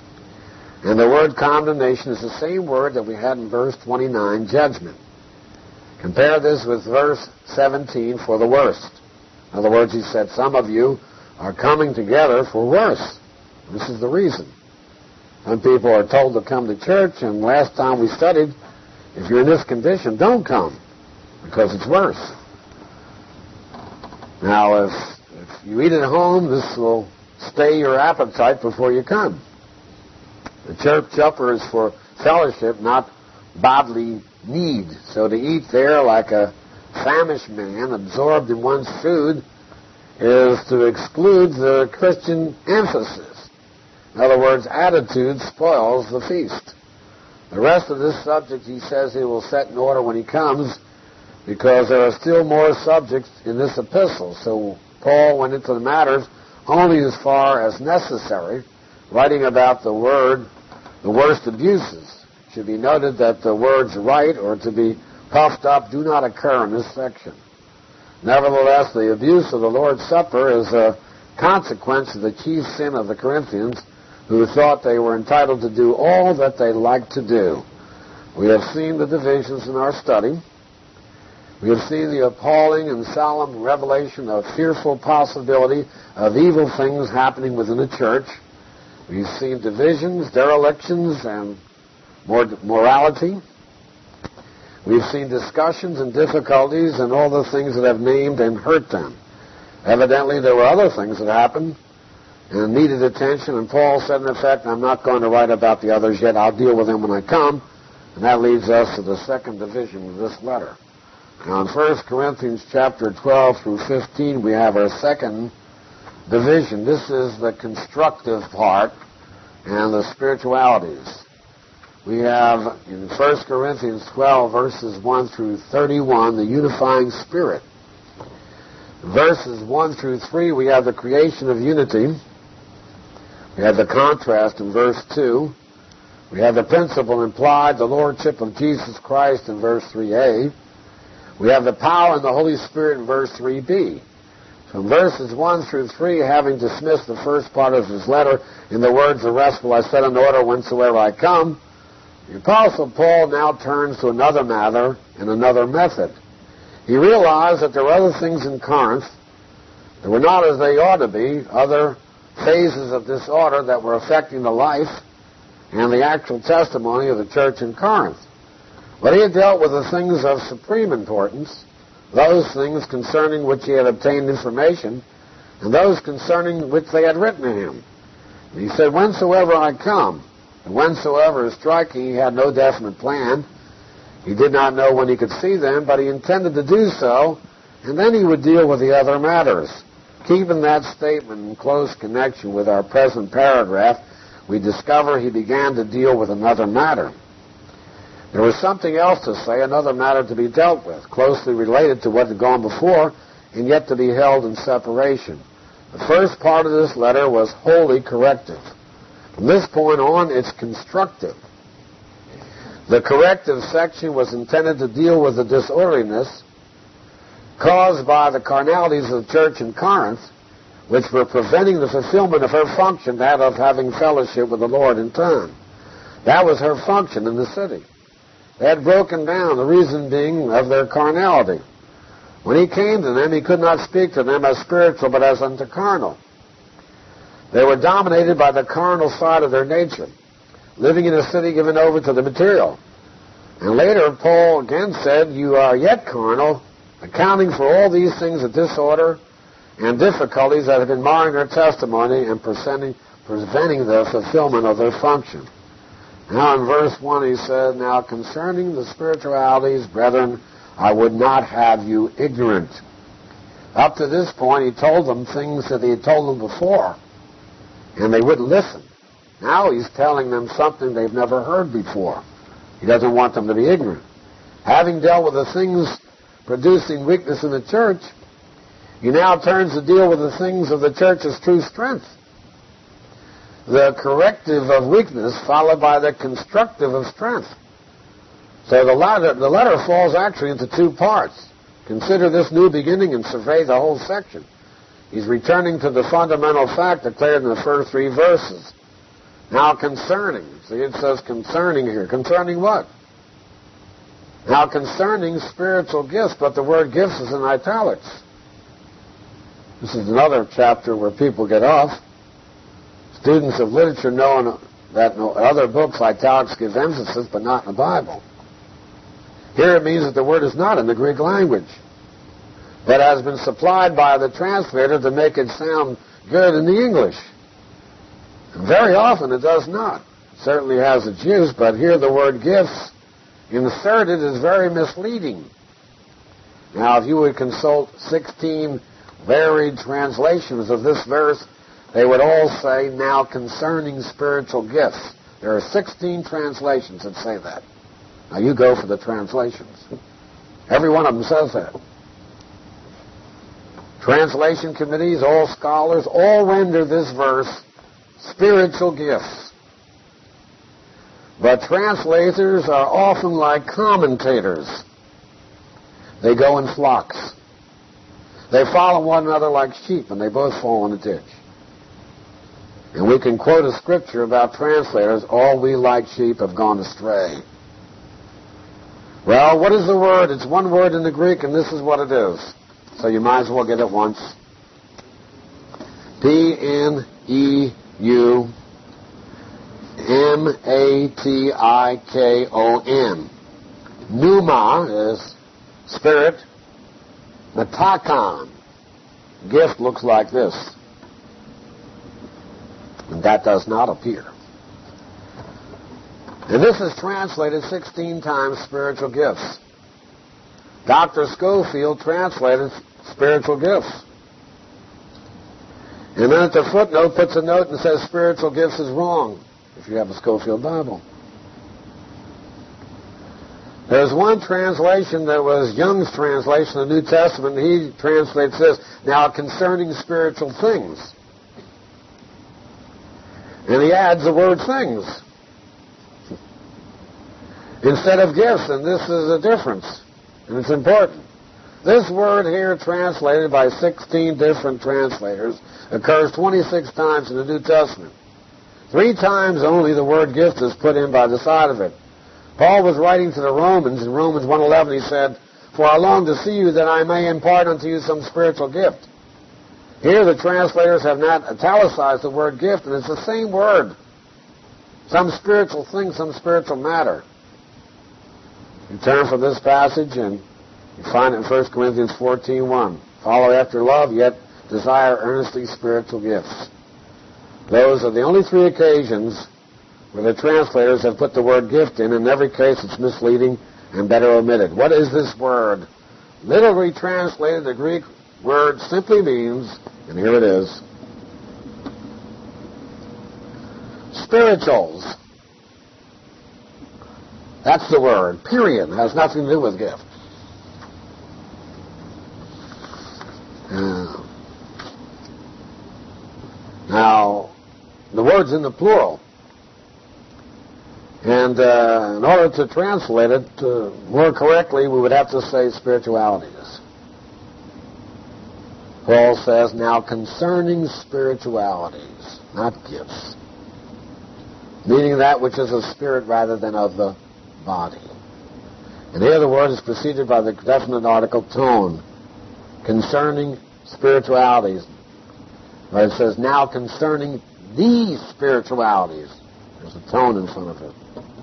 And the word condemnation is the same word that we had in verse 29, judgment. Compare this with verse 17, for the worst. In other words, he said, some of you are coming together for worse. This is the reason. Some people are told to come to church, and last time we studied, if you're in this condition, don't come, because it's worse. Now, if you eat at home, this will stay your appetite before you come. The church supper is for fellowship, not bodily need. So to eat there like a famished man, absorbed in one's food, is to exclude the Christian emphasis. In other words, attitude spoils the feast. The rest of this subject, he says, he will set in order when he comes, because there are still more subjects in this epistle. So Paul went into the matters only as far as necessary, writing about the worst abuses. It should be noted that the words right or to be puffed up do not occur in this section. Nevertheless, the abuse of the Lord's Supper is a consequence of the chief sin of the Corinthians, who thought they were entitled to do all that they liked to do. We have seen the divisions in our study. We have seen the appalling and solemn revelation of fearful possibility of evil things happening within the church. We've seen divisions, derelictions, and morality. We've seen discussions and difficulties and all the things that have named and hurt them. Evidently, there were other things that happened and needed attention, and Paul said, in effect, I'm not going to write about the others yet. I'll deal with them when I come. And that leads us to the second division of this letter. Now, in 1 Corinthians chapter 12 through 15, we have our second division. This is the constructive part and the spiritualities. We have, in 1 Corinthians 12, verses 1 through 31, the unifying spirit. Verses 1 through 3, we have the creation of unity. We have the contrast in verse 2. We have the principle implied, the lordship of Jesus Christ in verse 3a. We have the power in the Holy Spirit in verse 3b. From verses 1 through 3, having dismissed the first part of his letter in the words, the rest will I set in order whensoever I come, the Apostle Paul now turns to another matter and another method. He realized that there were other things in Corinth that were not as they ought to be, other phases of disorder that were affecting the life and the actual testimony of the church in Corinth. But he had dealt with the things of supreme importance, those things concerning which he had obtained information, and those concerning which they had written to him. And he said, whensoever I come, and whensoever is striking, he had no definite plan. He did not know when he could see them, but he intended to do so, and then he would deal with the other matters. Keeping that statement in close connection with our present paragraph, we discover he began to deal with another matter. There was something else to say, another matter to be dealt with, closely related to what had gone before, and yet to be held in separation. The first part of this letter was wholly corrective. From this point on, it's constructive. The corrective section was intended to deal with the disorderliness caused by the carnalities of the church in Corinth, which were preventing the fulfillment of her function, that of having fellowship with the Lord in turn. That was her function in the city. They had broken down, the reason being of their carnality. When he came to them, he could not speak to them as spiritual, but as unto carnal. They were dominated by the carnal side of their nature, living in a city given over to the material. And later, Paul again said, you are yet carnal, accounting for all these things of disorder and difficulties that have been marring their testimony and preventing the fulfillment of their function. Now in verse 1 he said, now concerning the spiritualities, brethren, I would not have you ignorant. Up to this point he told them things that he had told them before, and they wouldn't listen. Now he's telling them something they've never heard before. He doesn't want them to be ignorant. Having dealt with the things producing weakness in the church, he now turns to deal with the things of the church's true strength. The corrective of weakness followed by the constructive of strength. So the letter falls actually into two parts. Consider this new beginning and survey the whole section. He's returning to the fundamental fact declared in the first 3 verses. Now concerning, see it says concerning here. Concerning what? Now concerning spiritual gifts, but the word gifts is in italics. This is another chapter where people get off. Students of literature know that in other books italics give emphasis, but not in the Bible. Here it means that the word is not in the Greek language, but has been supplied by the translator to make it sound good in the English. And very often it does not. It certainly has its use, but here the word gifts inserted is very misleading. Now, if you would consult 16 varied translations of this verse, they would all say, now concerning spiritual gifts. There are 16 translations that say that. Now you go for the translations. Every one of them says that. Translation committees, all scholars, all render this verse spiritual gifts. But translators are often like commentators. They go in flocks. They follow one another like sheep, and they both fall in a ditch. And we can quote a scripture about translators, all we like sheep have gone astray. Well, what is the word? It's one word in the Greek, and this is what it is. So you might as well get it once. P-N-E-U-M-A-T-I-K-O-N. Pneuma is spirit. Metakon. Gift looks like this. And that does not appear. And this is translated 16 times spiritual gifts. Dr. Schofield translated spiritual gifts. And then at the footnote puts a note and says spiritual gifts is wrong, if you have a Schofield Bible. There's one translation that was Young's translation of the New Testament, and he translates this, now concerning spiritual things. And he adds the word things instead of gifts, and this is a difference, and it's important. This word here, translated by 16 different translators, occurs 26 times in the New Testament. 3 times only the word gift is put in by the side of it. Paul was writing to the Romans, in Romans 1:11 he said, for I long to see you that I may impart unto you some spiritual gift. Here the translators have not italicized the word gift, and it's the same word. Some spiritual thing, some spiritual matter. You turn from this passage and you find it in 1 Corinthians 14:1. Follow after love, yet desire earnestly spiritual gifts. Those are the only 3 occasions where the translators have put the word gift in. In every case, it's misleading and better omitted. What is this word? Literally translated, the Greek word simply means, and here it is, spirituals. That's the word. Period. It has nothing to do with gift. Now, the word's in the plural. And in order to translate it more correctly, we would have to say spiritualities. Paul says, now concerning spiritualities, not gifts, meaning that which is of spirit rather than of the body. And here the word is preceded by the definite article tone, concerning spiritualities. Where it says, now concerning these spiritualities. There's a tone in front of it.